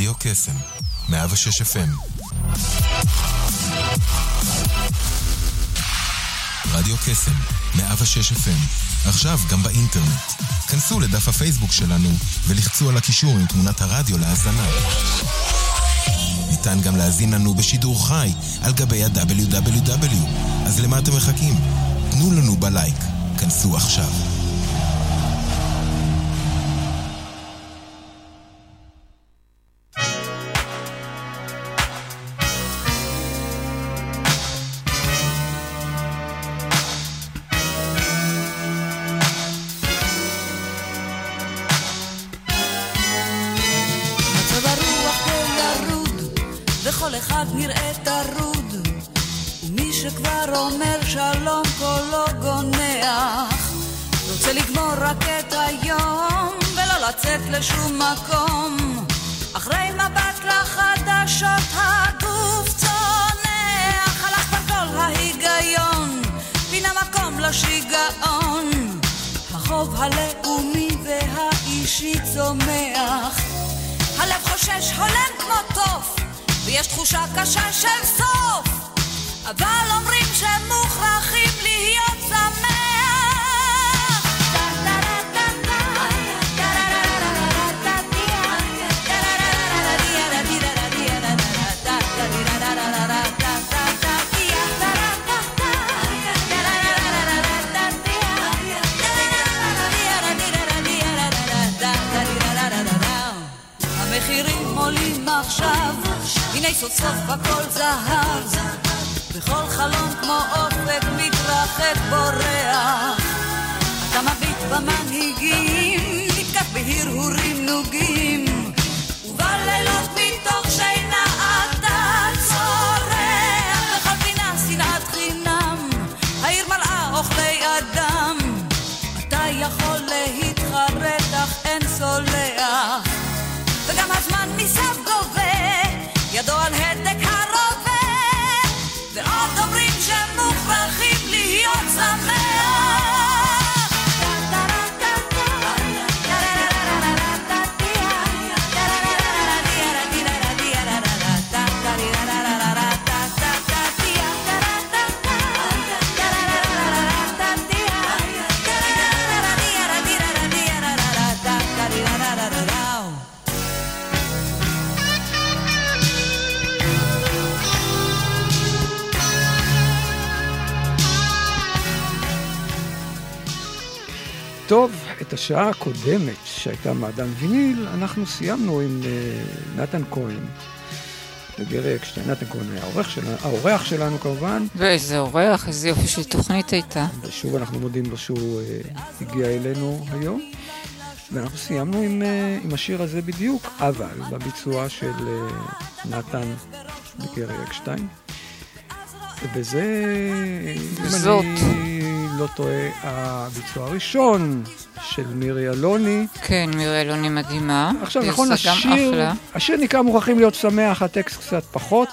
רדיו קסם, 106 FM. רדיו קסם, 106 FM. עכשיו גם באינטרנט. כנסו לדף הפייסבוק שלנו ולחצו על הקישור עם תמונת הרדיו להאזנה. ניתן גם להזין לנו בשידור חי על גבי ה-www. אז למה אתם מחכים? תנו לנו בלייק. כנסו עכשיו. כל אחד נראה תרוד, ומי שכבר אומר שלום קולו גונח, רוצה לגמור רק את היום ולא לצאת לשום מקום. אחרי מבט לחדשות הגוף צונח, הלך כבר כל ההיגיון, פינה מקום לשיגעון. החוב הלאומי והאישי צומח, הלב חושש הולם כמו טוף, ויש תחושה קשה של סוף, אבל אומרים שמוכרחים להיות שמח. המחירים עולים עכשיו, הנה סוף סוף הכל זהב, בכל חלום כמו אופק מתרחק בורח. אתה מביט במנהיגים, נתקף בהרהורים נוגים, ובלילות מתוך שינה אתה צורח. בכל פינה שנאת חינם, העיר מלאה אוכלי אדם, אתה יכול להתחרט אך אין סולח, וגם הזמן מסף גובה, ידו על הדק הרבה, ועוד אומרים שמוכרחים להיות שמח. טוב, את השעה הקודמת שהייתה מעדן ויניל, אנחנו סיימנו עם נתן כהן, לגרי אקשטיין. נתן כהן היה האורח שלנו כמובן. ואיזה אורח, איזה יופי של תוכנית הייתה. ושוב אנחנו מודים לו שהוא הגיע אלינו היום. ואנחנו סיימנו עם השיר הזה בדיוק, אבל בביצוע של נתן לגרי אקשטיין. ובזה, וזאת. לא טועה, הביצוע הראשון של מירי אלוני. כן, מירי אלוני מדהימה. עכשיו, נכון, השיר נקרא מוכרחים להיות שמח, הטקסט קצת פחות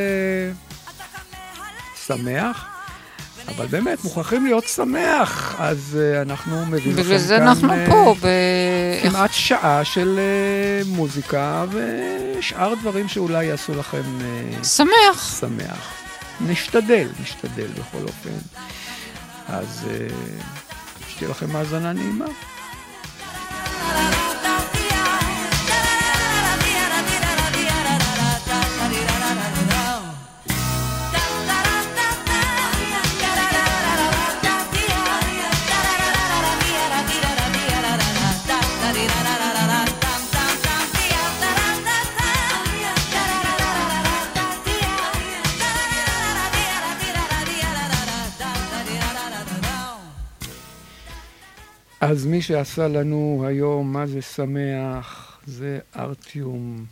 שמח, אבל באמת מוכרחים להיות שמח, אז אנחנו מביאים לכם כאן, בגלל זה אנחנו פה כמעט שעה של מוזיקה ושאר דברים שאולי יעשו לכם שמח. נשתדל בכל אופן. אז שתהיה לכם האזנה נעימה. אז מי שעשה לנו היום מה זה שמח, זה ארטיום.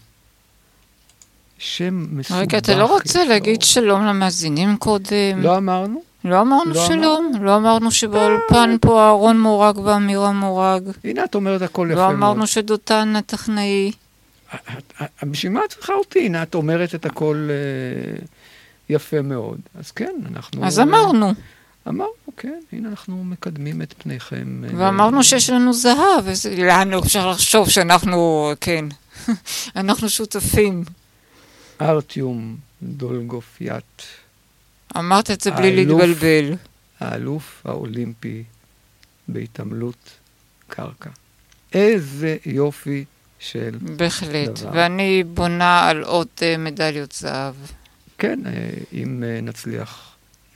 שם מסובך. רגע, אתה לא רוצה להגיד שלום למאזינים קודם? לא אמרנו. לא אמרנו שלום. לא אמרנו שבאולפן פה אהרון מורג ואמירה מורג. הנה את אומרת הכל יפה מאוד. מאוד. לא אמרנו שדותן הטכנאי. בשביל מה צריכה אותי? הנה את אומרת את הכל יפה מאוד. אז כן, אנחנו... אז אמרנו, כן, הנה אנחנו מקדמים את פניכם. ואמרנו שיש לנו זהב, לאן אפשר לחשוב שאנחנו, כן, אנחנו שותפים. ארטיום דולגופיאט. אמרת את זה בלי להתבלבל. האלוף האולימפי בהתעמלות קרקע. איזה יופי של בהחלט. דבר. ואני בונה על עוד מדליות זהב. כן, אם נצליח.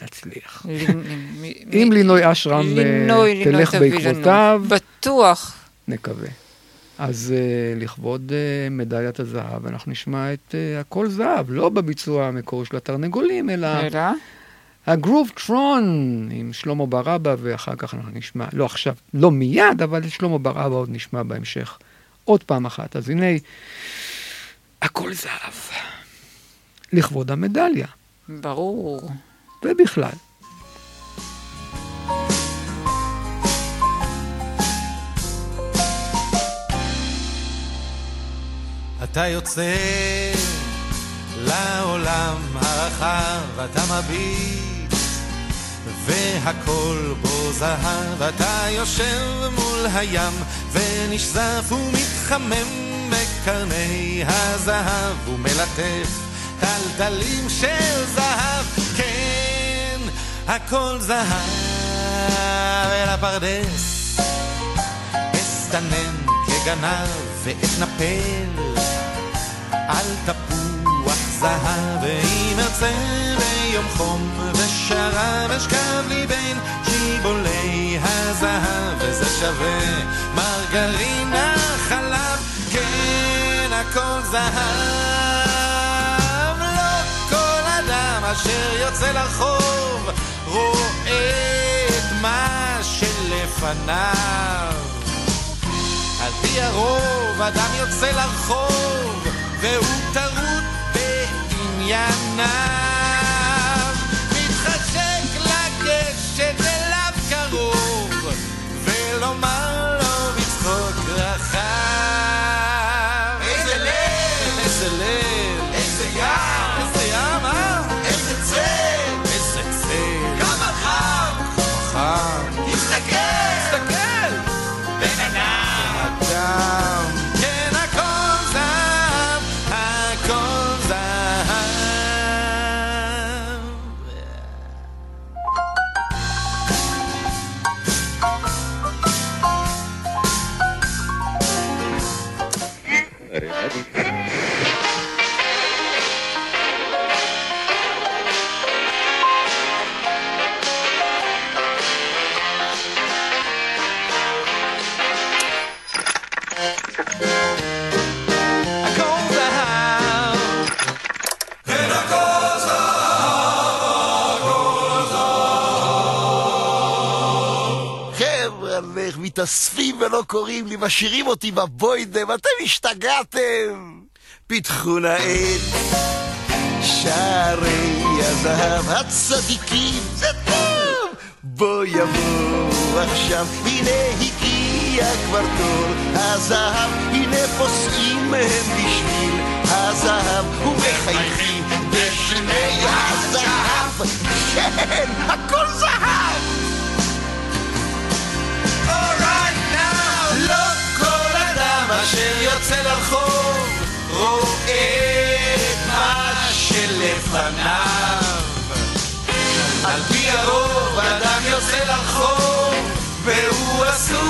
אם לינוי אשרם תלך בעקבותיו, בטוח. נקווה. אז לכבוד מדליית הזהב, אנחנו נשמע את הכל זהב, לא בביצוע המקורי של התרנגולים, אלא הגרוב טרון עם שלמה ברבא, ואחר כך אנחנו נשמע, לא עכשיו, לא מיד, אבל את שלמה ברבא עוד נשמע בהמשך עוד פעם אחת. אז הנה, הכל זהב, לכבוד המדליה. ברור. ובכלל. אתה יוצא לעולם הרחב, אתה מביט והכל בו זהב, אתה יושב מול הים ונשזף ומתחמם בקרני הזהב ומלטף טלטלים של זהב. כן, הכל זהב אל הפרדס אסתנן כגנב ואתנפל על תפוח זהב, ואם ארצה ביום חום ושרב אשכב לי בין שיבולי הזהב, וזה שווה מרגרינה חלב. כן, הכל זהב. לא כל אדם אשר יוצא לרחוב רואה את מה שלפניו. על פי הרוב אדם יוצא לרחוב והוא טרוט בענייניו, מתחשק לגשת אליו קרוב ולומר לו בצחוק רחב. איזה לב, איזה לב, איזה ים, איזה ים, איזה צל, איזה צל, כמה חם, כמה חם. תסתכל, תסתכל בן אדם, כן, הכל זהב, הכל זהב. מתאספים ולא קוראים לי, משאירים אותי בבוידם, אתם השתגעתם. פיתחו נעת שערי הזהב, הצדיקים זה טוב, בוא יבוא עכשיו, הנה הגיע כבר תור הזהב, הנה פוסעים הם בשביל הזהב ומחייכים בשמי הזהב. כן, הכל זהב. לא כל אדם אשר יוצא לרחוב רואה את מה שלפניו. על פי הרוב אדם יוצא לרחוב והוא עסוק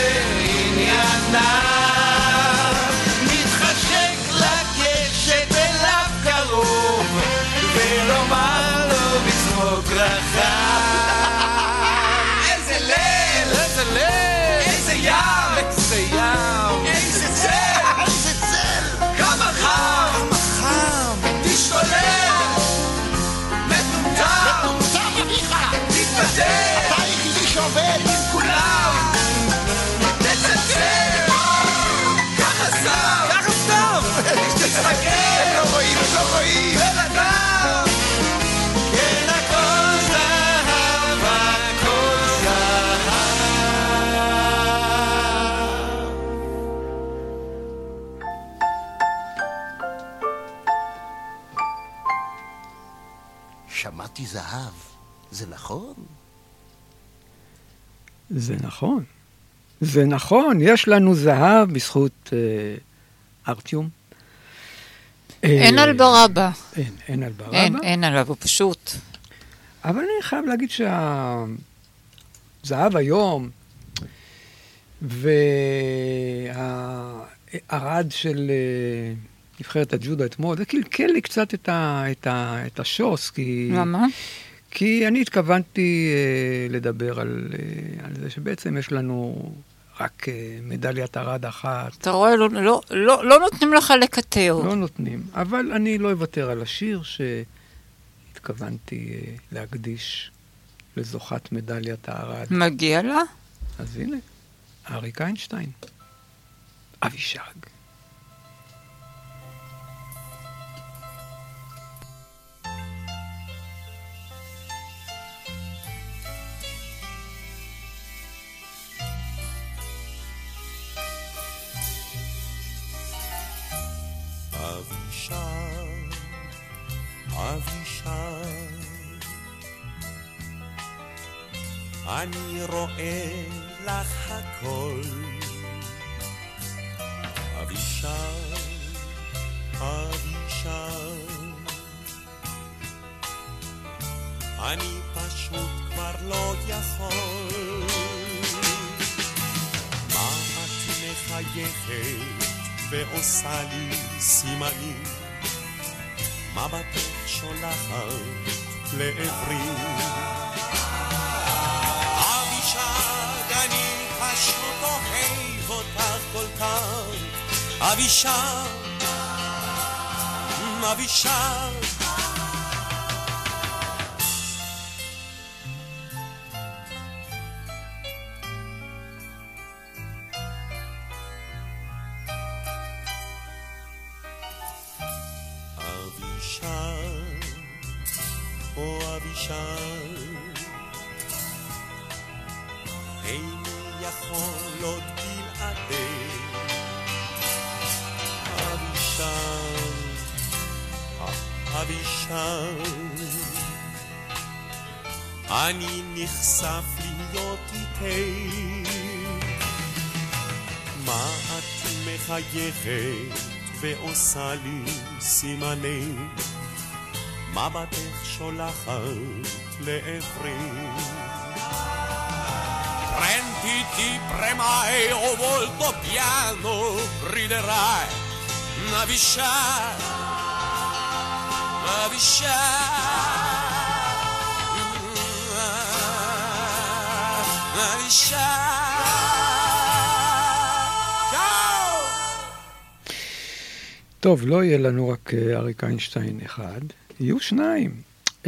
בענייניו, מתחשק לגשת אליו קרוב ולומר לו בצחוק רחב. איזה לב, איזה לב, איזה ים, איזה ים, איזה צל, איזה צל, כמה חם, כמה חם, תשתולל, מטומטם, מטומטם אביך, תתבדל, אתה היחידי שעובד עם כולם, תצלצל, ככה סתם, ככה סתם, תסתכל, לא רואים, לא רואים, בן אדם, כן הכל זהב, הכל זהב. שמעתי זהב, זה נכון? זה נכון. זה נכון, יש לנו זהב בזכות ארטיום. אין על ברבא. אין על ברבא. אין עליו, הוא פשוט. אבל אני חייב להגיד שהזהב היום, והרד של נבחרת הג'ודו אתמול, זה קלקל לי קצת את השוס, כי... למה? כי אני התכוונתי לדבר על זה שבעצם יש לנו רק מדליית ארד אחת. אתה רואה, לא נותנים לך לקטר. לא נותנים, אבל אני לא אוותר על השיר שהתכוונתי להקדיש לזוכת מדליית הארד. מגיע לה? אז הנה, אריק איינשטיין, אבישג. אבישג, אני רואה לך הכל. אבישג, אבישג, אני פשוט כבר לא יכול. מה את מחייכת ועושה לי סימנים, מבטך שולחת לעברי. אבישג, אני פשוט אוהב אותך כל כך. אבישג, אבישג, איני יכול עוד בלעדך. אבישג, אבישג, אני נחשף להיות איתך. מה את מחייכת ועושה לי סימני, מבטך שולחת לעברי. Prenditi, premai o volto piano, riderai. Avishai, Avishai, Avishai. טוב, לא יהיה לנו רק אריק איינשטיין אחד, יהיו שניים.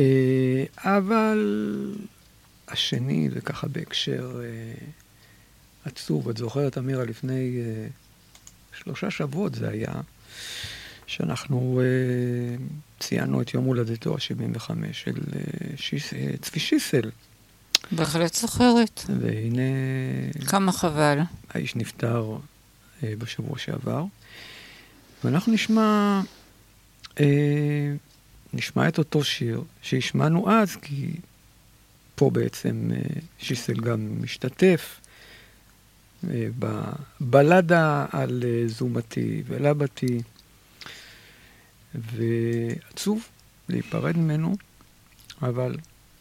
אבל השני זה ככה בהקשר עצוב. את זוכרת, אמירה, לפני 3 שבועות זה היה, שאנחנו ציינו את יום הולדתו ה-75 של צבי שיסל. בהחלט זוכרת. והנה... כמה חבל. האיש נפטר בשבוע שעבר. ואנחנו נשמע את אותו שיר שהשמענו אז, כי פה בעצם שיסל גם משתתף בבלדה על זומתי ולבתי, ועצוב להיפרד ממנו, אבל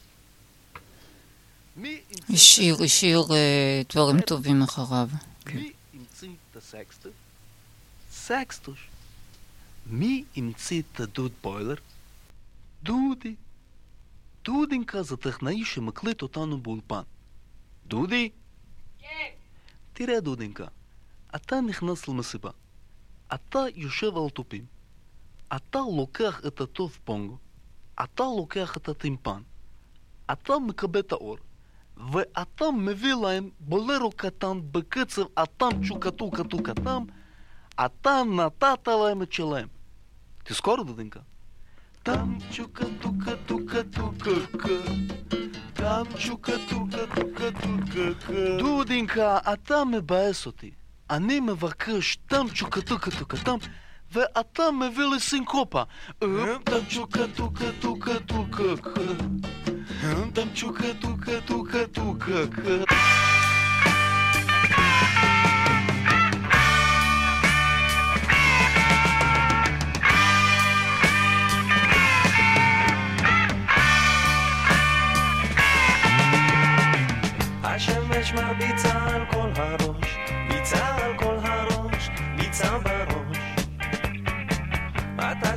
השאיר דברים טובים אחריו. מי המציא את הסקסטוש? סקסטוש. מי המציא את הדוד בוילר? דודי. דודינקה זה טכנאי שמקליט אותנו באולפן. דודי? כן. תראה דודינקה, אתה נכנס למסיבה. אתה יושב על טופים. אתה לוקח את הטוב פונגו. אתה לוקח את הטימפן. אתה מקבל את האור. ואתה מביא להם בולרו קטן בקצב אטם צ'וקטו קטו קטם. אתה נתת להם את שלהם. תזכור דודינקה. טם צ'וקטו קטו קטו קטו. טם צ'וקטו קטו קטו קטו. דודינקה, אתה מבאס אותי. אני מבקש טם צ'וקטו קטו קטם, ואתה מביא לי סינקופה. טם צ'וקטו קטו קטו קטו. טם צ'וקטו קטו קטו קטו.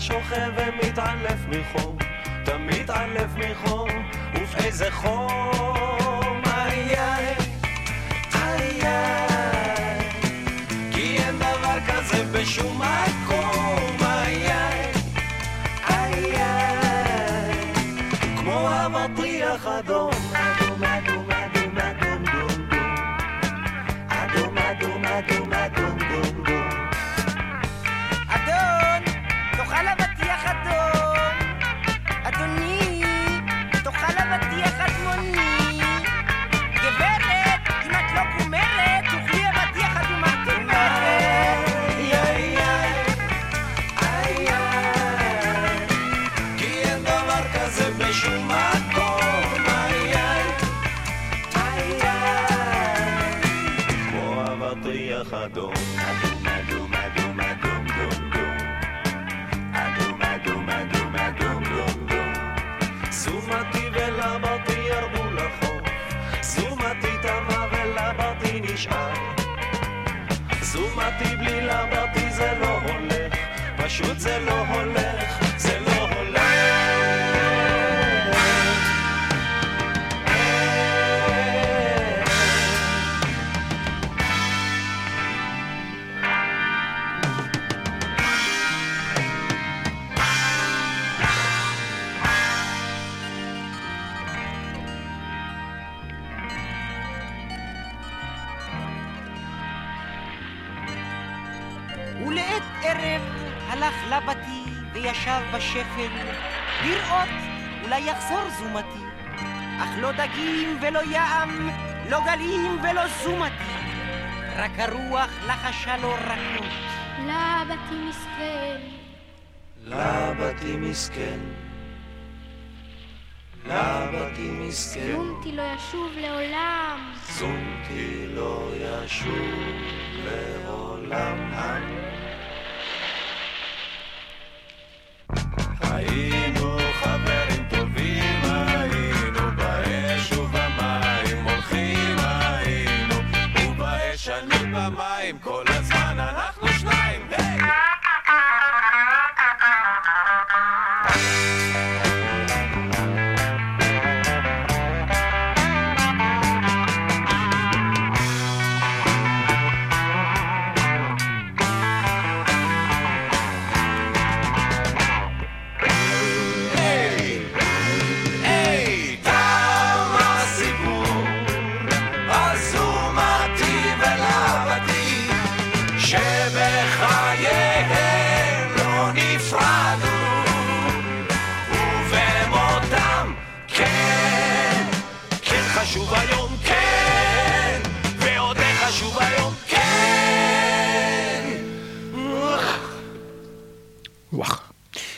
שוכב ומתעלף מחום, תמיד מתעלף מחום, ובאיזה חום, איי איי, איי איי, כי אין דבר כזה בשום מקום, איי איי, איי איי, כמו המטריח אדום, אדום אדום אדום אדום דום דום, אדום אדום אדום אדום דום דום. אדון, תאכל אבטיח אדום, אדוני, תאכל אבטיח אדמוני, גברת, אם את לא קומרת, תאכלי אבטיח אדום אדומרת. איי איי, איי איי, כי אין דבר כזה בשום מקום, איי איי, איי איי, כמו אבטיח אדום, אדום אדום אדום אדום דום דום, אדום אדום אדום אדום דום דום. זומתי ולבתי ירדו לחוף, זומתי תמה ולבתי נשאר, זומתי בלי לבתי זה לא הולך, פשוט זה לא הולך, זה לא הולך. ולעת ערב הלך לבתי וישב בשפל לראות אולי יחזור זומתי, אך לא דגים ולא ים, לא גלים ולא זומתי, רק הרוח לחשה לו רכות. לבתי מסכן, לבתי מסכן, לבתי מסכן, זומתי לא ישוב לעולם, זומתי לא ישוב לעולם. היינו חברים טובים, היינו באש ובמים הולכים, היינו ובאש אני במים, כל הזמן אנחנו שניים, היי! חשוב היום, כן, ועוד חשוב היום, כן. וואח.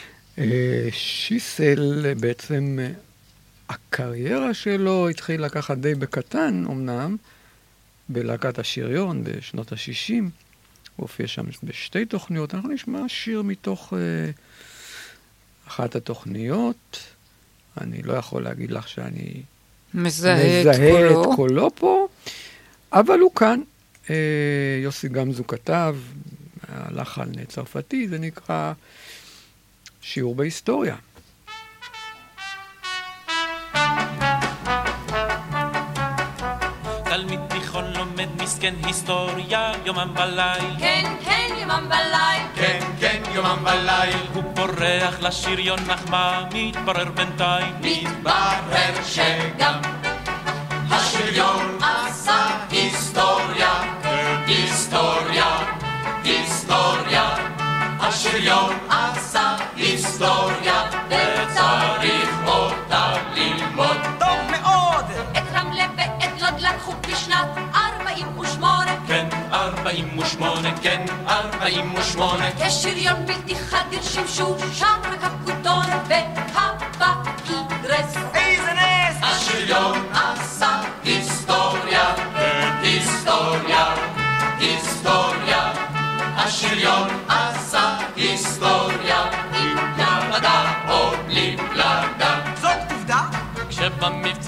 שיסל בעצם הקריירה שלו התחילה ככה די בקטן אמנם, בלהקת השריון בשנות ה-60. הוא הופיע שם בשתי תוכניות. אנחנו נשמע שיר מתוך אחת התוכניות. אני לא יכול להגיד לך שאני מזהה את קולו פה, אבל הוא כאן. יוסי גמזו כתב, הלחן צרפתי, זה נקרא שיעור בהיסטוריה. תלמיד תיכון לומד מסכן היסטוריה יומם וליל, כן, כן, יומם וליל, כן, כן, יומם וליל. הוא פורח לשריון אך מה מתברר בינתיים? מתברר שגם השריון עשה היסטוריה, היסטוריה, היסטוריה. השריון עשה היסטוריה, וצריך אותה ללמוד. טוב מאוד! את רמלה ואת לוד לקחו בשנת 48, כן, 48, כן, 48. יש שריון בלתי חדיר שימשו שם רק הפקודון והבאידרס. איזה נס! השריון עשה היסטוריה, היסטוריה, היסטוריה. השריון עשה היסטוריה, עם פלדה או בלי פלדה. זאת עובדה? כשבמבצע כדי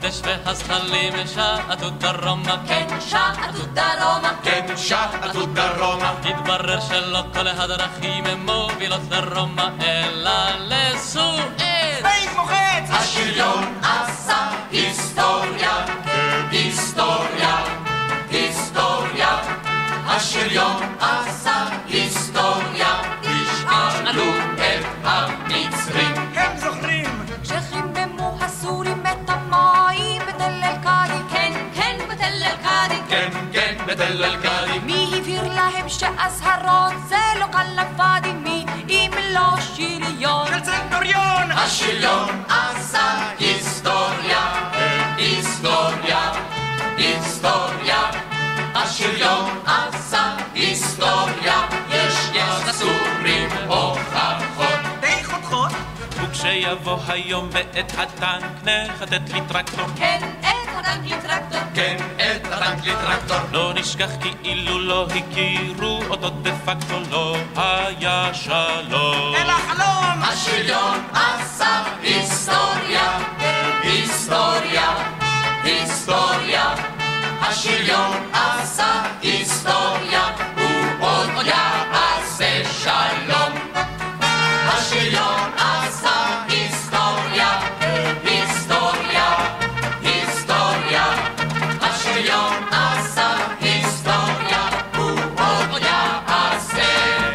הנפש והזחלים שעטו דרומה, כן שעטו דרומה, כן שעטו דרומה. התברר שלא כל הדרכים הן מובילות לרומא, אלא לסואץ. בית מוחץ! השריון עשה היסטוריה, היסטוריה, היסטוריה. השריון עשה היסטוריה, השאלו את המצרים. הם זוכרים! כשחיממו הסורים את המים בתל אל-קאדי, כן, כן, בתל אל-קאדי, כן, כן, בתל אל-קאדי. מי הבהיר להם שהזהרות זה לא קלפאדי, מי אם לא שריון של צנטוריון! השריון עשה היסטוריה, היסטוריה, היסטוריה. השריון עשה היסטוריה, יש לסורים הוכחות. די חותכות? וכשיבוא היום ואת הטנק נחטט לי טרקטור, כן, את הטנק לטרקטור, כן, את הטנק לטרקטור. לא נשכח כאילו לא הכירו אותו דה פקטו, לא היה שלום. אל החלום! השריון עשה היסטוריה, היסטוריה, היסטוריה. השריון עשה היסטוריה, הוא עוד יעשה שלום. השריון עשה היסטוריה, היסטוריה, היסטוריה. השריון עשה היסטוריה, הוא עוד יעשה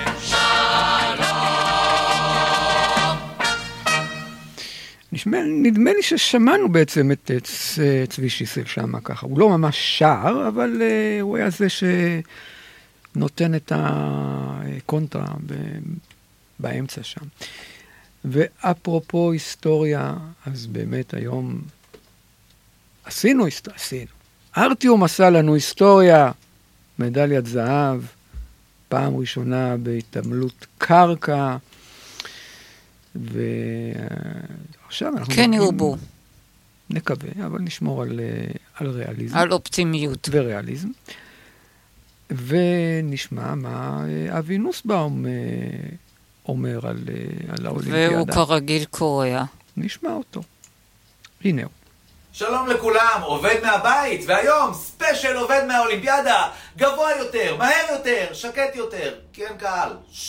שלום. נדמה לי ששמענו בעצם את צבי שיסל שם ככה. הוא לא ממש שר, אבל הוא היה זה שנותן את הקונטרה באמצע שם. ואפרופו היסטוריה, אז באמת היום עשינו. ארטיום עשה לנו היסטוריה, מדליית זהב, פעם ראשונה בהתעמלות קרקע, ועכשיו אנחנו... כן ירבו. נקווה, אבל נשמור על ריאליזם. על אופטימיות. וריאליזם. ונשמע מה אבי נוסבאום אומר על האולימפיאדה. והוא כרגיל קוריאה. נשמע אותו. הנה הוא. שלום לכולם, עובד מהבית, והיום ספיישל עובד מהאולימפיאדה, גבוה יותר, מהר יותר, שקט יותר, כן קהל.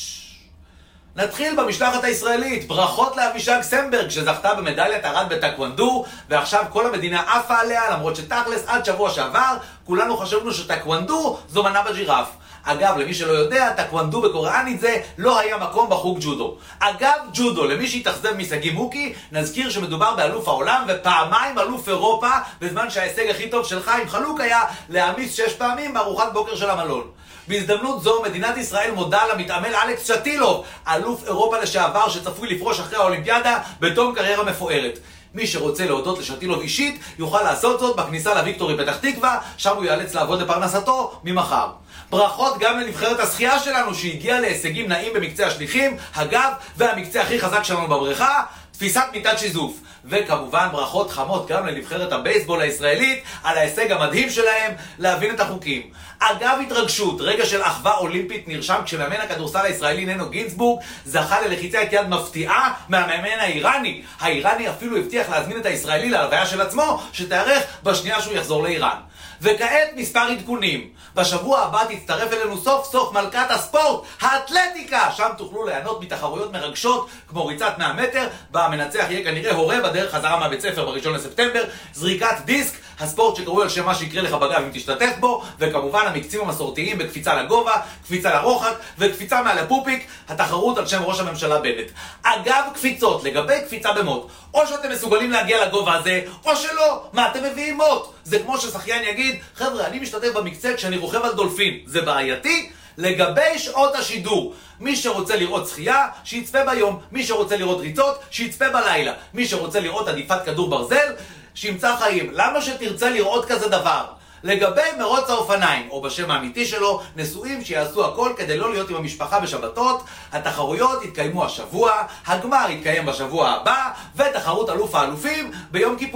נתחיל במשלחת הישראלית, ברכות לאבישג סמברג שזכתה במדליית ארד בטקוונדו, ועכשיו כל המדינה עפה עליה, למרות שתכלס עד שבוע שעבר כולנו חשבנו שטקוונדו זו מנה בג'ירף. אגב, למי שלא יודע, טקוונדו בקוריאנית זה לא היה מקום בחוג ג'ודו. אגב, ג'ודו, למי שהתאכזב מסגי מוקי, נזכיר שמדובר באלוף העולם ופעמיים אלוף אירופה, בזמן שההישג הכי טוב של חיים חלוק היה להעמיס 6 פעמים בארוחת בוקר של המלון. בהזדמנות זו מדינת ישראל מודה למתעמל אלכס שטילוב, אלוף אירופה לשעבר שצפוי לפרוש אחרי האולימפיאדה בתום קריירה מפוארת. מי שרוצה להודות לשטילוב אישית יוכל לעשות זאת בכניסה לוויקטורי פתח תקווה, שם הוא ייאלץ לעבוד לפרנסתו ממחר. ברכות גם לנבחרת השחייה שלנו שהגיעה להישגים נעים במקצה השליחים, הגב והמקצה הכי חזק שלנו בבריכה, תפיסת מיטת שיזוף. וכמובן ברכות חמות גם לנבחרת הבייסבול הישראלית על ההישג המדהים שלהם להבין את החוקים. אגב התרגשות, רגע של אחווה אולימפית נרשם כשמאמן הכדורסל הישראלי ננו גינצבורג זכה ללחיצת יד מפתיעה מהמאמן האיראני. האיראני אפילו הבטיח להזמין את הישראלי להלוויה של עצמו שתארך בשנייה שהוא יחזור לאיראן. וכעת מספר עדכונים. בשבוע הבא תצטרף אלינו סוף סוף מלכת הספורט, האתלטיקה. שם תוכלו ליהנות מתחרויות מרגשות כמו ריצת 100 מטר, בה המנצח יהיה כנראה הורה בדרך חזרה מהבית ספר ב1 לספטמבר, זריקת דיסק, הספורט שקרוי על שם מה שיקרה לך בגב אם תשתתף בו, וכמובן המקצים המסורתיים בקפיצה לגובה, קפיצה לרוחק וקפיצה מעל הפופיק, התחרות על שם ראש הממשלה בנט. אגב קפיצות, לגבי קפיצה במוט, או שאתם מסוגלים להגיע לגובה הזה, או שלא. מה אתם מביאים מוט? זה כמו ששחיין יגיד, חבר'ה, אני משתתף במקצה כשאני רוכב על דולפין. זה בעייתי? לגבי שעות השידור, מי שרוצה לראות שחייה, שיצפה ביום. מי שרוצה לראות ריצות, שיצפה בלילה. מי שרוצה לראות עדיפת כדור ברזל, שימצא חיים. למה שתרצה לראות כזה דבר? לגבי מרוץ האופניים, או בשם האמיתי שלו, נשואים שיעשו הכל כדי לא להיות עם המשפחה בשבתות, התחרויות יתקיימו השבוע, הגמר יתקיים בשבוע הבא, ותחרות אלוף האלופים ביום כיפור.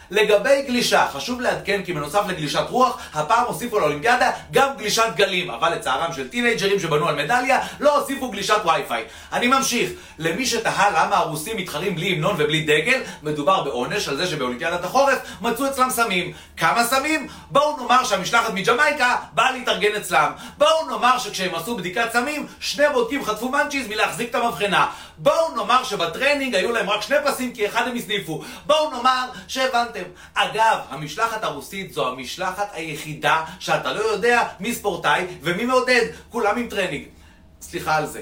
לגבי גלישה, חשוב לעדכן כי בנוסף לגלישת רוח, הפעם הוסיפו לאולימפיאדה גם גלישת גלים, אבל לצערם של טינג'רים שבנו על מדליה, לא הוסיפו גלישת וי-פיי. אני ממשיך. למי שתהה למה הרוסים מתחרים בלי המנון ובלי דגל, מדובר בעונש על זה שבאולימפיאדת החורף מצאו אצלם סמים. כמה סמים? בואו נאמר שהמשלחת מג'מייקה באה להתארגן אצלם. בואו נאמר שכשהם עשו בדיקת סמים, 2 בודקים חטפו מנצ'יז מלהחזיק את המבחנה. בואו נאמר שבטרנינג היו להם רק 2 פסים כי אחד הם הסניפו. בואו נאמר שהבנתם. אגב, המשלחת הרוסית זו המשלחת היחידה שאתה לא יודע מי ספורטאי ומי מעודד, כולם עם טרנינג. סליחה על זה.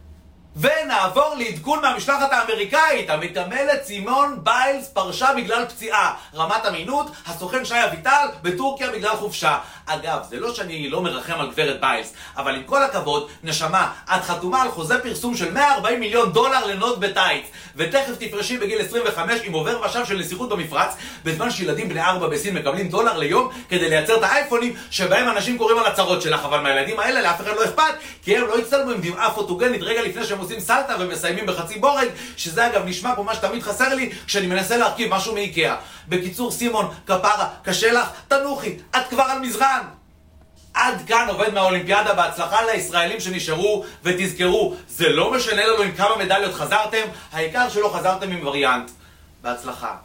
ונעבור לעדכון מהמשלחת האמריקאית. המתעמלת סימון ביילס פרשה בגלל פציעה. רמת אמינות, הסוכן שי אביטל בטורקיה בגלל חופשה. אגב, זה לא שאני לא מרחם על גברת ביילס, אבל עם כל הכבוד, נשמה, את חתומה על חוזה פרסום של $140 מיליון לנוד בטייץ, ותכף תפרשי בגיל 25 עם עובר ושב של נסיכות במפרץ, בזמן שילדים בני 4 בסין מקבלים $1 ליום כדי לייצר את האייפונים שבהם אנשים קוראים על הצרות שלך. אבל מהילדים האלה לאף אחד לא אכפת, כי הם לא יצטלמו עם דמעה פוטוגנית רגע לפני שהם עושים סלטה ומסיימים בחצי בורג, שזה אגב נשמע פה מה שתמיד חסר לי כשאני מנסה להרכיב משהו מאיקאה. בקיצור, סימון, כפרה, קשה לך, תנוחי, את כבר על מזרן. עד כאן עובד מהאולימפיאדה, בהצלחה לישראלים שנשארו, ותזכרו, זה לא משנה לנו עם כמה מדליות חזרתם, העיקר שלא חזרתם עם וריאנט. בהצלחה.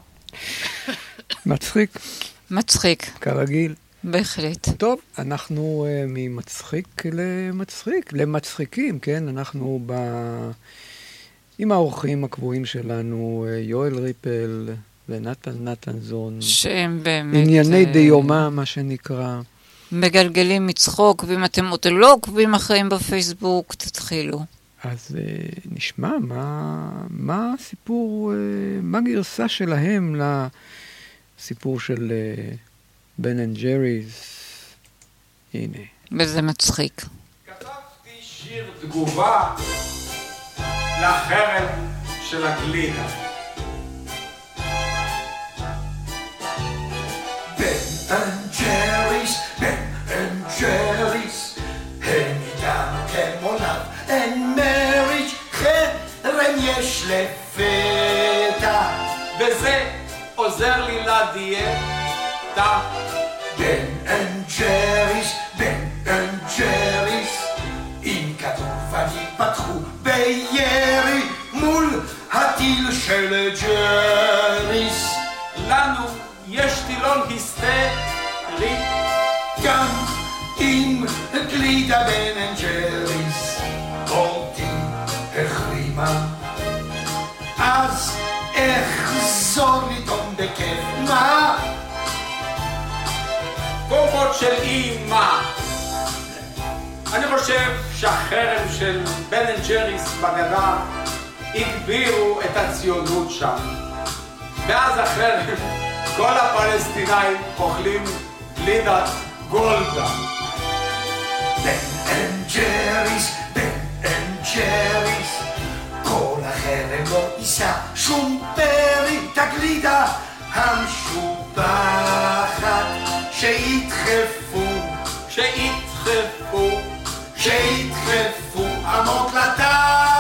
מצחיק. מצחיק. כרגיל. בהחלט. טוב, אנחנו ממצחיק למצחיקים, כן? אנחנו עם האורחים הקבועים שלנו, יואל ריפל ונתן זון. שהם באמת... ענייני דיומה, מה שנקרא. מגלגלים מצחוק, ואם אתם עוד לא עוקבים אחריהם בפייסבוק, תתחילו. אז נשמע מה הסיפור, מה גרסה שלהם לסיפור של בן אנד ג'ריז. הנה. וזה מצחיק. כתבתי שיר תגובה לחרם של הגלידה. בן אנד ג'ריז, הם איתם כמוליו, אין מריג' חרם יש לפתע, וזה עוזר לי לדיאטה. בן אנד ג'ריז, עם כתוב אני פתחו בירי מול הטיל של ג'ריז. לנו יש טילון היסטרי, גם עם גלידה בן אנד ג'ריז. אותי החרימה, אז אחזור לטעום בכיף. מה? קומות של אימא. אני חושב שהחרם של בן אנד ג'ריז בגדה הגבירו את הציונות שם. מאז החרם כל הפלסטינאים אוכלים גלידת גולדה. בן אנד ג'ריז, כל החרם לא יישא שום פרי, תגלידה המשובחת שידחפו עמוק לתחת.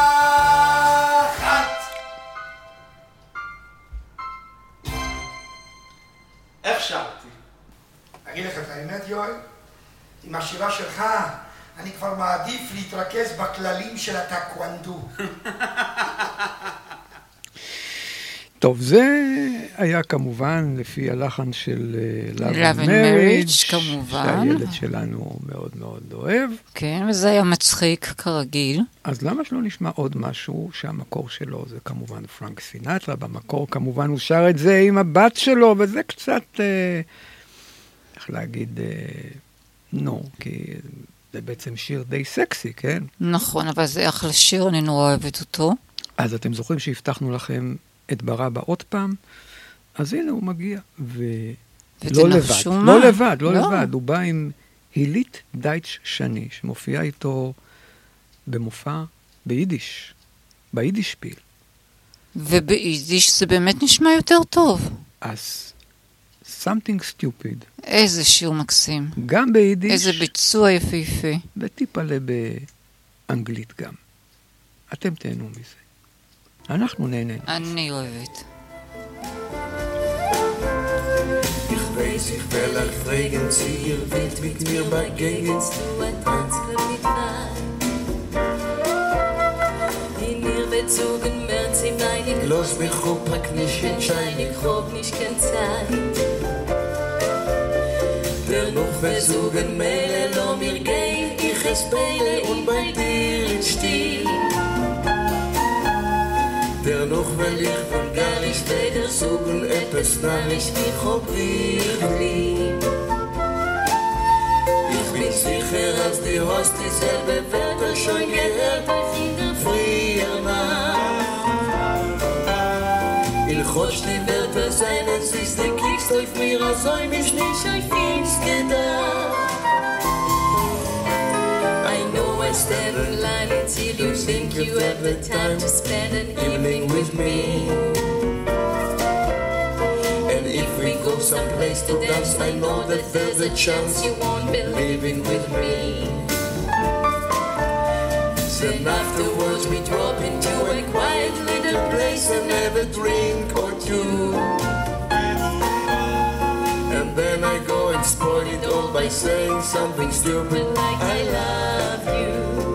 איך שרתי? אגיד לך את האמת, יואל, עם השירה שלך אני כבר מעדיף להתרכז בכללים של הטקוונדו. טוב, זה היה כמובן לפי הלחן של Love and Marriage, כמובן. שהילד שלנו מאוד מאוד אוהב. כן, וזה היה מצחיק כרגיל. אז למה שלא נשמע עוד משהו שהמקור שלו זה כמובן פרנק סינטרה, במקור כמובן הוא שר את זה עם הבת שלו, וזה קצת, איך להגיד, כי זה בעצם שיר די סקסי, כן? נכון, אבל זה אחלה שיר, אני נורא אוהבת אותו. אז אתם זוכרים שהבטחנו לכם את ברבא עוד פעם? אז הנה הוא מגיע, ולא לבד, לא לבד, הוא בא עם הילית דייטש שני, שמופיע איתו במופע ביידיש, ביידיש פיל. וביידיש זה באמת נשמע יותר טוב. אז Something Stupid. איזה שיר מקסים. גם ביידיש. איזה ביצוע יפהפה. וטיפה באנגלית גם. אתם תהנו מזה. אנחנו נהנה. אני אוהבת. ich will euch fragen, sie ihr wollt mit mir begegnen. Du ein Tanzclub mit Wein. In ihr bezogen März im Einig. Los mich auf, pack nicht in Schein. Ich hab nicht kein Zeit. Der noch bezogen Meile, lo mir gehen, ich es beile und bei dir in Stil. Der noch will ich vulgarisch weder suchen, etwas narrisch, ich hab dich lieb. Ich bin sicher, als die hast dieselbe Wörter schon gehört, früher nach. Il chodsch die Wörter sein, es ist der Kriegst auf mir, als soll mich nicht auf ins gedacht. I stand in line until you think you have the time to spend an evening with me. And if we go someplace to dance, I know that there's a chance you won't be living with me. Then afterwards we drop into a quiet little place and have a drink or two. And then I go and spoil it all by saying something stupid like I love you.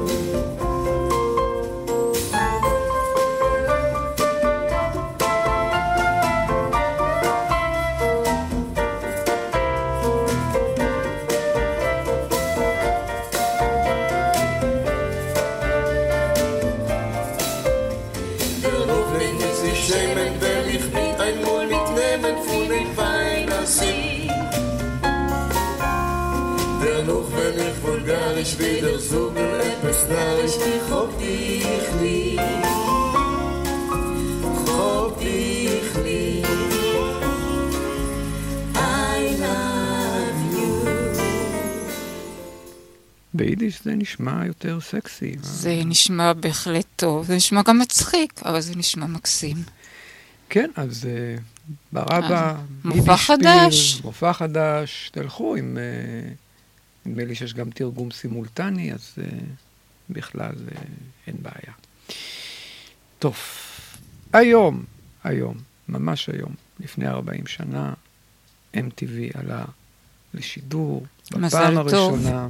Ich wieder suchen etwas narrisch, ich hab dich lieb. Hab dich lieb. I love you. ביידיש זה נשמע יותר סקסי. זה נשמע בהחלט טוב, זה נשמע גם מצחיק, אבל זה נשמע מקסים. כן, אז ברבא, מופע חדש. מופע חדש, תלכו עם... נדמה לי שיש גם תרגום סימולטני, אז בכלל אין בעיה. טוב, היום, ממש היום, לפני 40 שנה, MTV עלה לשידור, בפעם הראשונה,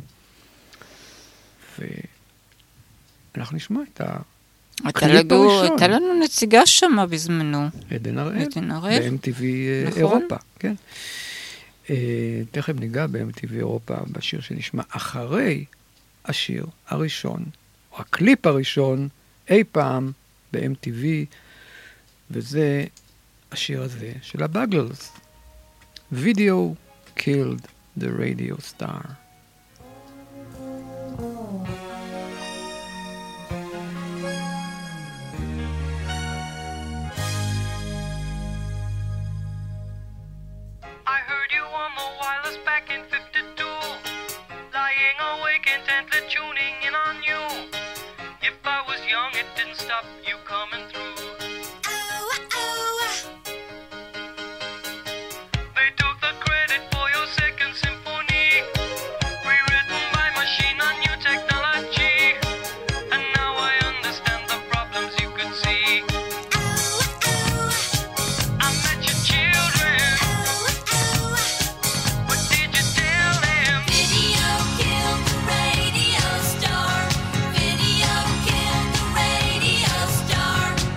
ואנחנו נשמע את הקליפ הראשון. הייתה לנו נציגה שמה בזמנו. עדן הראל, ב-MTV אירופה, כן. תכף ניגע ב-MTV אירופה בשיר שנשמע אחרי השיר הראשון, או הקליפ הראשון אי פעם ב-MTV, וזה השיר הזה של הבאגלס. Video killed the radio star. Radio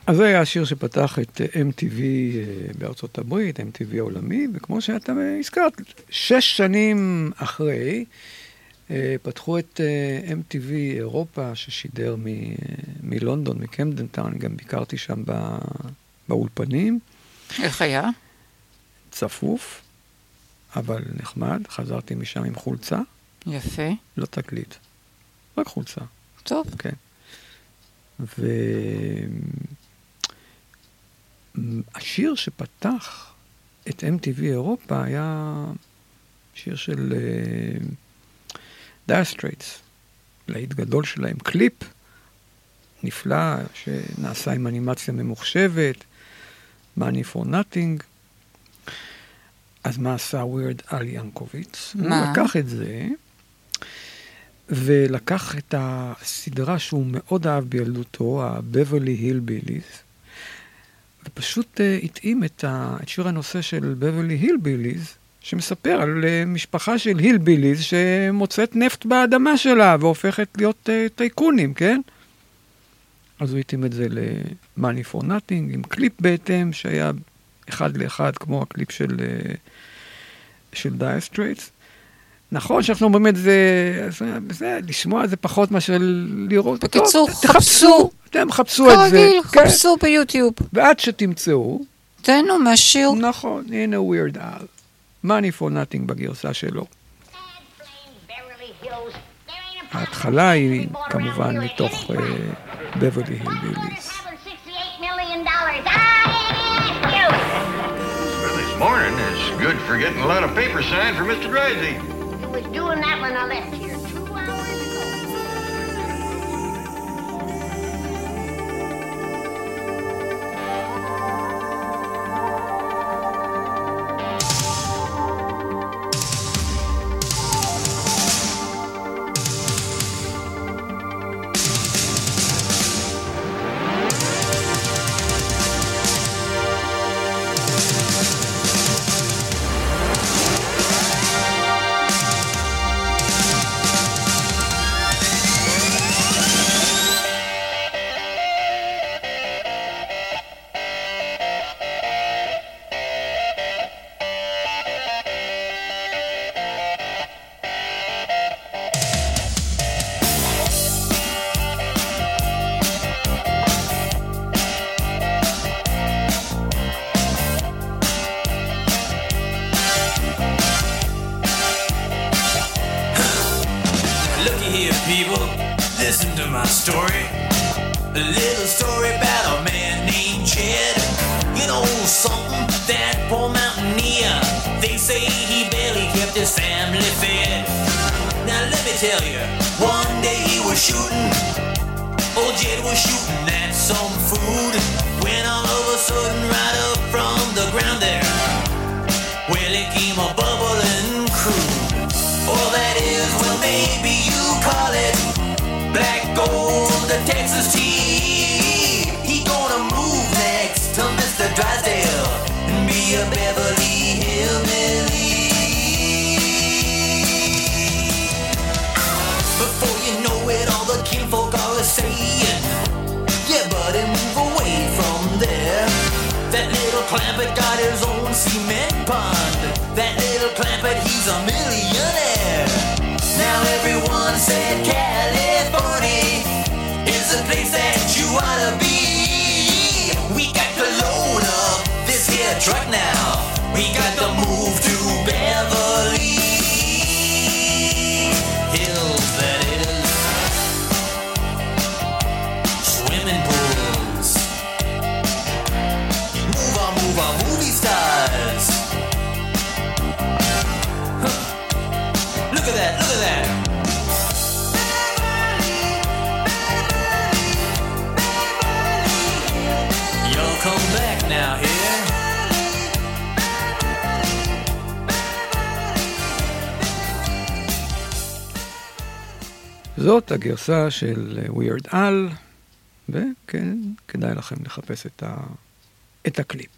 אז זה היה השיר שפתח את MTV בארצות הברית, MTV העולמי, וכמו שאתה הזכרת, 6 שנים אחרי, פתחו את MTV אירופה, ששידר מלונדון, מקמדן טאון, גם ביקרתי שם באולפנים. איך היה? צפוף, אבל נחמד, חזרתי משם עם חולצה. יפה. לא תקליט, רק חולצה. טוב. כן. והשיר שפתח את MTV אירופה היה שיר של Dire Straits, להיט גדול שלהם, קליפ נפלא שנעשה עם אנימציה ממוחשבת, Money for Nothing. אז מה עשה ווירד אל ינקוביץ? הוא לקח את זה ולקח את הסדרה שהוא מאוד אהב בילדותו, ה-Beverly Hillbillies, ופשוט התאים את שיר הנושא של Beverly Hillbillies, שמספר על משפחה של הילביליז שמוצאת נפט באדמה שלה והופכת להיות טייקונים, כן? אז הוא התאים את זה ל-Money for Nothing, עם קליפ בהתאם שהיה אחד לאחד כמו הקליפ של Dire Straits. נכון שאנחנו אומרים את זה, לשמוע זה פחות מאשר לראות. בקיצור, חפשו. אתם חפשו את זה. כרגיל, חפשו ביוטיוב. ועד שתמצאו. תהנו מהשיר. נכון, הנה ווירד אל. Money for Nothing בגרסה שלו. ההתחלה היא כמובן מתוך Beverly Hillbillies. This morning is good for getting a lot of paper signed for Mr. Drisey. I was doing that when I left here 2 hours ago. זאת הגרסה של ווירד אל, וכן, כדאי לכם לחפש את הקליפ.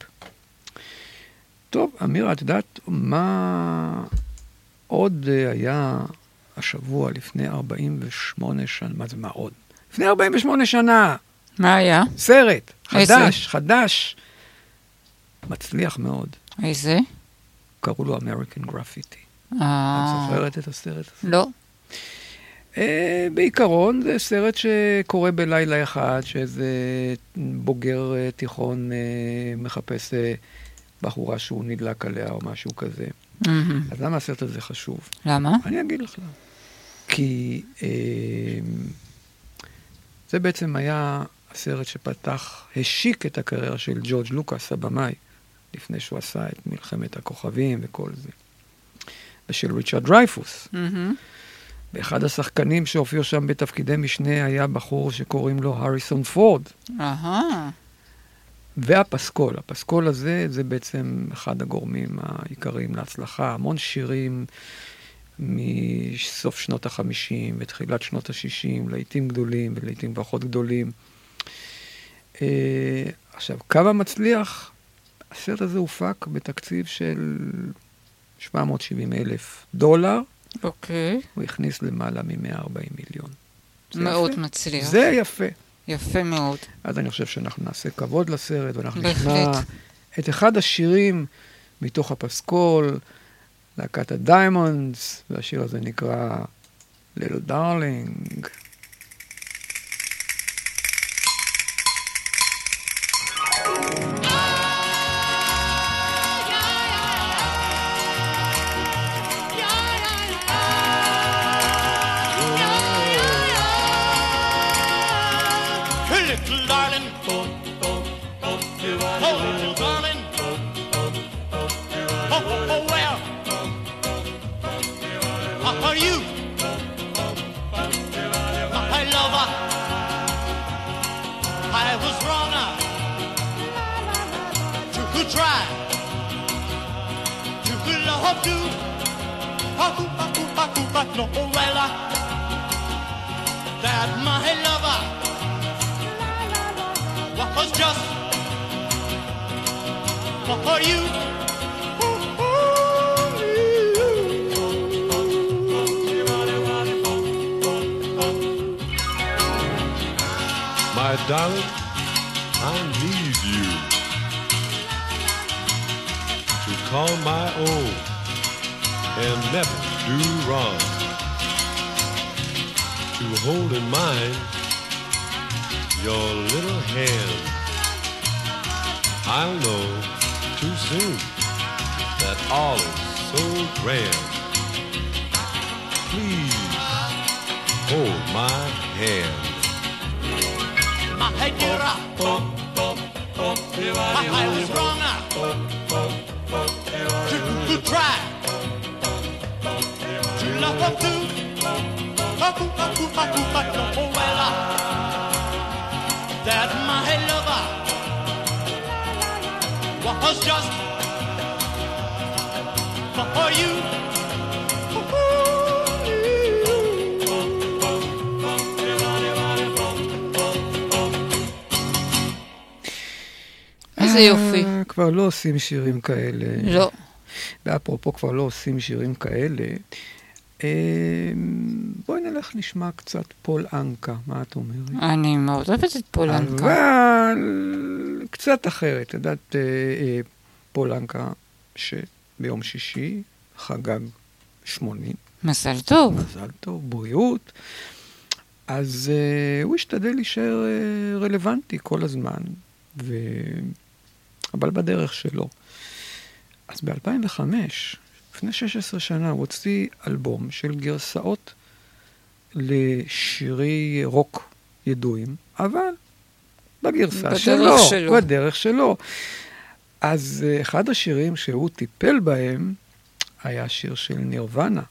טוב, אמירה, את יודעת מה עוד היה השבוע לפני 48 שנה? מה זה, מה עוד? לפני 48 שנה! מה היה? סרט, איזה? חדש. מצליח מאוד. איזה? קראו לו American Graffiti. את זוכרת את הסרט הזה? לא. בעיקרון זה סרט שקורה בלילה אחד, שאיזה בוגר תיכון מחפש בחורה שהוא נדלק עליה או משהו כזה. אז למה הסרט הזה חשוב? למה? אני אגיד לך למה. כי זה בעצם היה הסרט שפתח, השיק את הקריירה של ג'ורג' לוקאס, הבמאי, לפני שהוא עשה את מלחמת הכוכבים וכל זה. ושל ריצ'רד דרייפוס. ואחד השחקנים שהופיעו שם בתפקידי משנה היה בחור שקוראים לו הריסון פורד. והפסקול. הפסקול הזה זה בעצם אחד הגורמים העיקריים להצלחה. המון שירים מסוף שנות ה-50 ותחילת שנות ה-60, לעיתים גדולים ולעיתים פחות גדולים. עכשיו, כמה מצליח? הסרט הזה הופק בתקציב של $770,000. אוקיי. הוא הכניס למעלה מ-140 מיליון. מאוד מצליח. זה יפה. יפה מאוד. אז אני חושב שאנחנו נעשה כבוד לסרט, ואנחנו נשמע את אחד השירים מתוך הפסקול, להקת הדיימונדס, והשיר הזה נקרא Little Darling. My darling, I need you to call my own and never do wrong, to hold in mind your little hand. I'll know too soon that all is so grand. Please hold my hand. My head get up. I was wrong now. To try to love up to. Oh well, that my lover was just for you. איזה יופי. כבר לא עושים שירים כאלה. לא. ואפרופו כבר לא עושים שירים כאלה. בואי נלך נשמע קצת פול אנקה, מה את אומרת? אני מאוד אוהבת את פול אנקה. אבל קצת אחרת. את יודעת, פול אנקה שביום שישי חגג 80. מזל טוב. מזל טוב, בריאות. אז הוא השתדל להישאר רלוונטי כל הזמן. אבל בדרך שלו. אז ב-2005, לפני 16 שנה, הוא הוציא אלבום של גרסאות לשירי רוק ידועים, אבל בגרסה שלו, בדרך שלו. אז אחד השירים שהוא טיפל בהם היה שיר של נירוונה.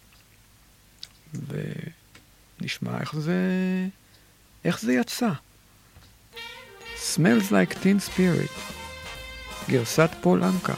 ונשמע איך זה יצא. Smells Like Teen Spirit, גרסת פול אנקה.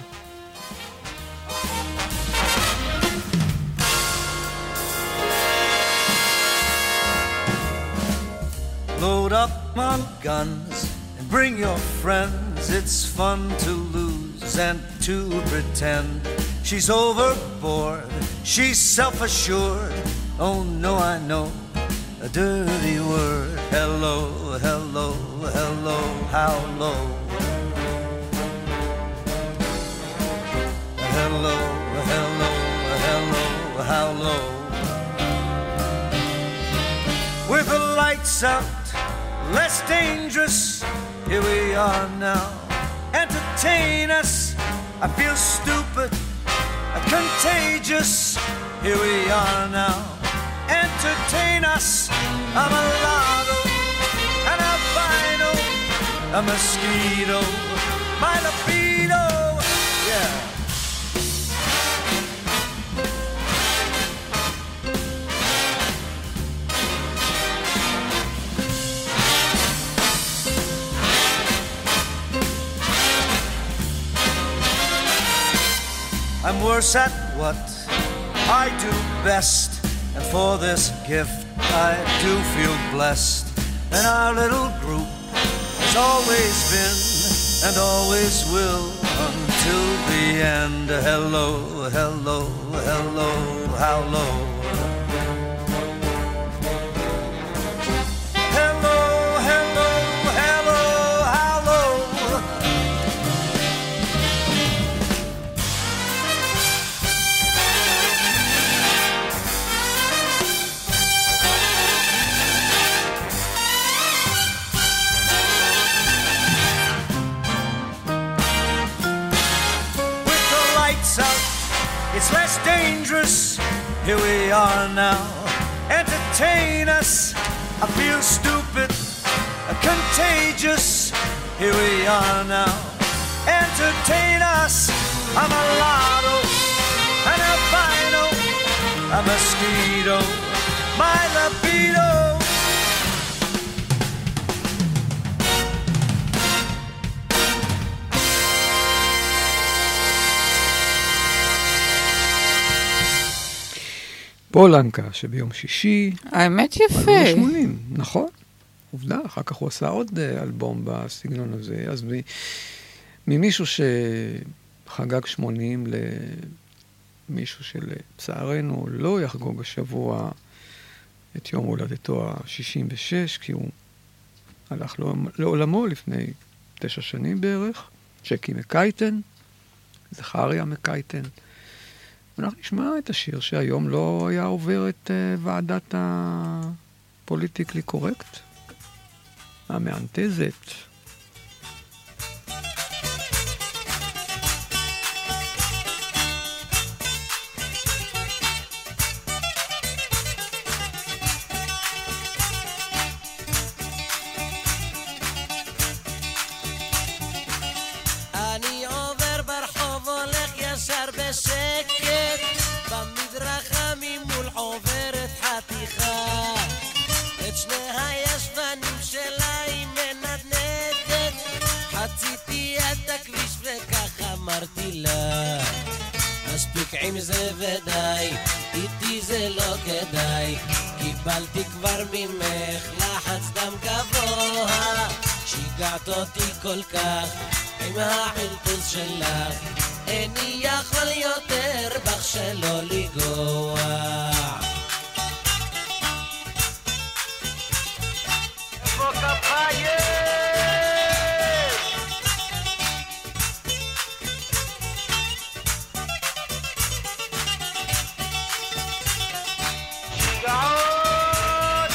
Load up on guns and bring your friends. It's fun to lose and to pretend. She's overboard, she's self-assured. Oh no, I know a dirty word. Hello, hello, hello, how low? Hello, hello, hello, how low? With the lights out, less dangerous, here we are now. Entertain us, I feel stupid, contagious, here we are now. Entertain us, I'm a lotto, an albino, a mosquito, my libido, yeah. I'm worse at what I do best, and for this gift I do feel blessed. And our little group has always been and always will until the end. Hello, hello, hello, how low? Hello, hello, hello, how low? It's less dangerous, here we are now. Entertain us, I feel stupid, contagious, here we are now. Entertain us, I'm a lotto, an albino, a mosquito, my libido. פולנקה, שביום שישי... האמת יפה. 80, נכון. עובדה, אחר כך הוא עשה עוד אלבום בסגנון הזה. אז ממישהו שחגג 80 למישהו שלצערנו לא יחגוג השבוע את יום הולדתו ה-66, כי הוא הלך לעולמו לפני 9 שנים בערך. צ'קי מקייטן, זכריה מקייטן. אנחנו נשמע את השיר שהיום לא היה עובר את ועדת הפוליטיקלי קורקט, המאנטזת. אני עובר ברחוב הולך ישר בשקט במדרכה ממול עוברת חתיכה את שני הישבנים שלה היא מנדנדת חציתי את הכביש וכך אמרתי לה מספיק עם זה ודי איתי זה לא כדאי קיבלתי כבר ממך לחץ דם גבוה שיגעת אותי כל כך עם החלטוס שלך איני יכול יותר בך שלא לגוע איפה כפיים? שיגעות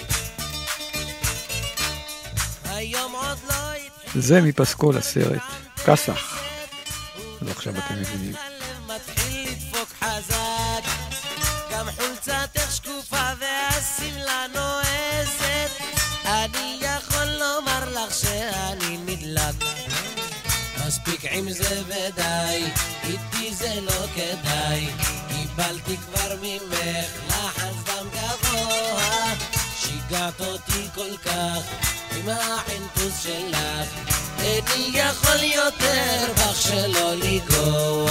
היום עוד לא זה מפסקול הסרט, קסח. ועכשיו אתם מבינים. מתחיל לדפוק חזק גם חולצתך שקופה והשמלה נועזת אני יכול לומר לך שאני נדלק מספיק עם זה ודי איתי זה לא כדאי קיבלתי כבר ממך לחץ דם גבוה שיגעת אותי כל כך עם החנטוס שלך איני יכול יותר בך שלא לגוע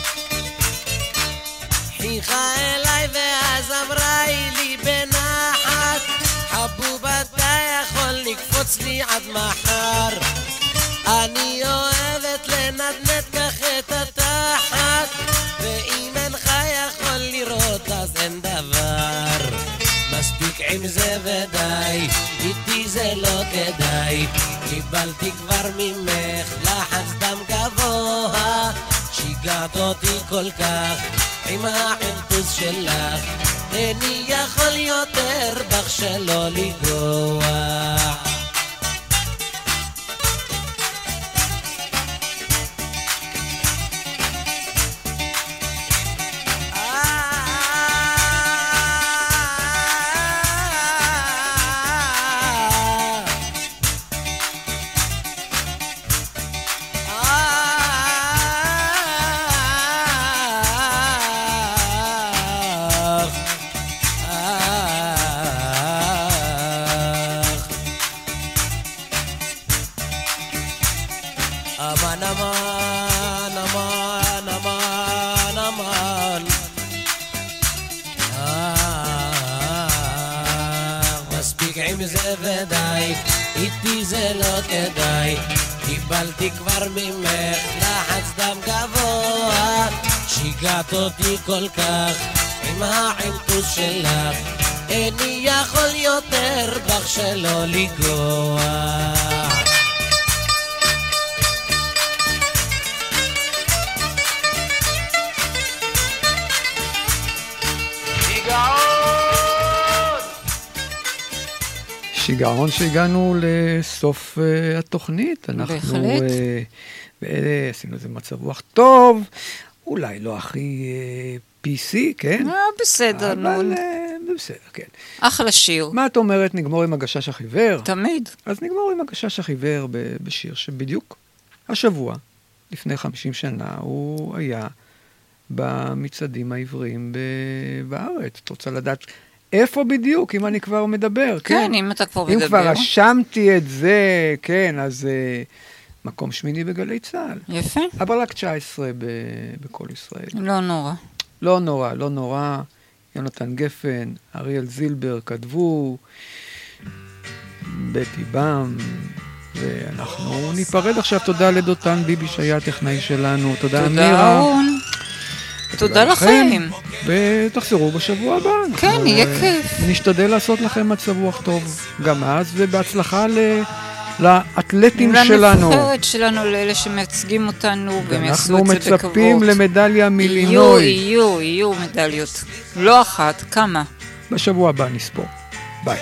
חייכה אליי ואז אמרה לי בנחת אצלי עד מחר. אני אוהבת לנדנד כך את התחת, ואם אינך יכול לראות אז אין דבר. מספיק עם זה ודי, איתי זה לא כדאי. קיבלתי כבר ממך לחץ דם גבוה, שיגעת אותי כל כך עם החרטוס שלך. איני יכול יותר בך שלא לגוע. ודי, איתי זה לא כדאי. קיבלתי כבר ממך לחץ דם גבוה, שיגעת אותי כל כך עם החרטוס שלך. איני יכול יותר בך שלא לגוע. שיגעון שהגענו לסוף התוכנית. אנחנו עשינו איזה מצב רוח טוב, אולי לא הכי PC, כן? בסדר, נו. אבל בסדר, כן. אחלה שיר. מה את אומרת, נגמור עם הגשש החיוור? תמיד. אז נגמור עם הגשש החיוור בשיר שבדיוק השבוע, לפני 50 שנה, הוא היה במצעדים העבריים בארץ. את רוצה לדעת איפה בדיוק, אם אני כבר מדבר? כן, אם אתה כבר מדבר. אם כבר רשמתי את זה, כן, אז מקום שמיני בגלי צהל. יפה. אבל רק 19 בכל ישראל. לא נורא. לא נורא, לא נורא. יונתן גפן, אריאל זילבר כתבו, בטי בם, ואנחנו ניפרד עכשיו. תודה לדותן ביבי שהיה הטכנאי שלנו. תודה אמירה. תודה לכם. ותחזרו בשבוע הבא. כן, יהיה כיף. נשתדל לעשות לכם מצב רוח טוב גם אז, ובהצלחה לאתלטים שלנו. לנבחרת שלנו, לאלה שמייצגים אותנו, והם יעשו את זה בכבוד. אנחנו מצפים למדליה מילינוי. יהיו מדליות. לא אחת, כמה. בשבוע הבא נספור. ביי.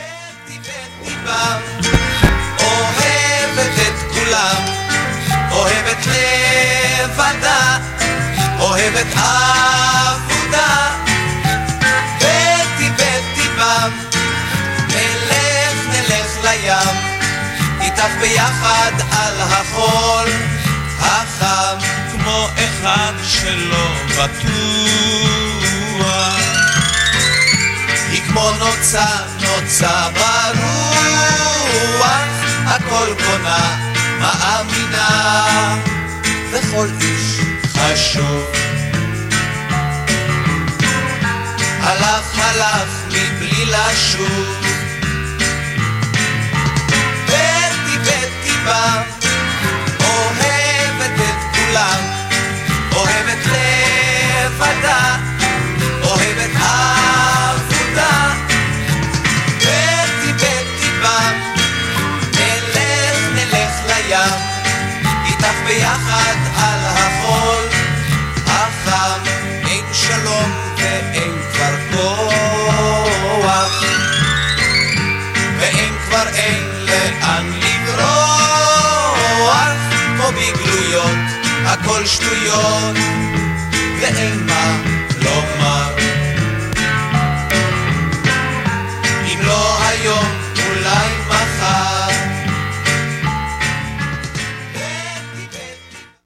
אוהבת את כולם, אוהבת לבדה, אוהבת עבודה. בטי בטי בם, נלך לים, איתך ביחד על החול החם, כמו אחד שלא בטוח. היא כמו נוצה ברוח, הכל קונה, מאמינה, וכל איש חשוב. הלך מבלי לשוב. בטי בא, אוהבת את כולם, אוהבת לבדה, אוהבת עבודה. בטי בא, נלך לים, איתך ביחד על החול החם. אין שלום ואין כבר כוח, ואין כבר אין לאן לברוח, כמו בגלויות הכל שטויות, ואין מה לומר.